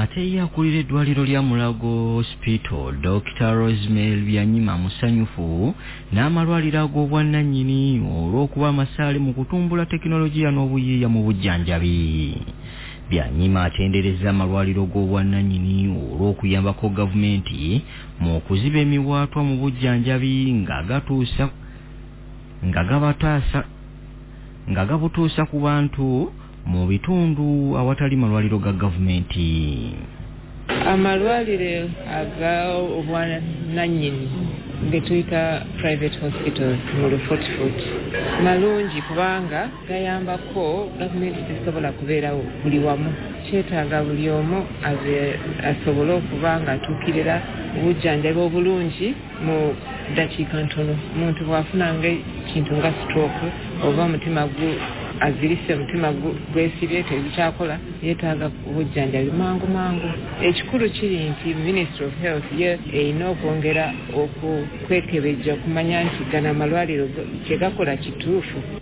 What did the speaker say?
ate yakulira eddwaliro lya Mulago Hospital Dr. Rosemary Byanyima musanyufu n'amalwaliro ag'obwannannyini olw'okuba amasaale mu kutumbula tekinologiya n'obuyiiya mu bujjanjabi. Byanyima atendereza amalwaliro g'obwannannyini olw'okuyambako gavumenti mu kuziba emiwaatwa mu bujjanjabi nga gabutuusa ku bantu mu bitundu awatali malwaliro ga gavumenti. Amalwaliro aga obwannannyini ge tuyita private hospitals mu lufuutifuuti malungi kubanga gayambako gavumenti tezisobola kubeerawo buli wamu. Kyetaaga buli omu asobole okuba nga atuukirira obujjanjabi obulungi mu ddakiika ntono. Omuntu bw'afunanga ekintu nga stroke oba omutima azirise omutima gwesibye tebikyakola yeetaaga obujjanjabi mangu mangu. Ekikulu kiri nti Ministry of Health ye erina okwongera okwekebejja okumanya nti gano amalwaliro kye gakola kituufu.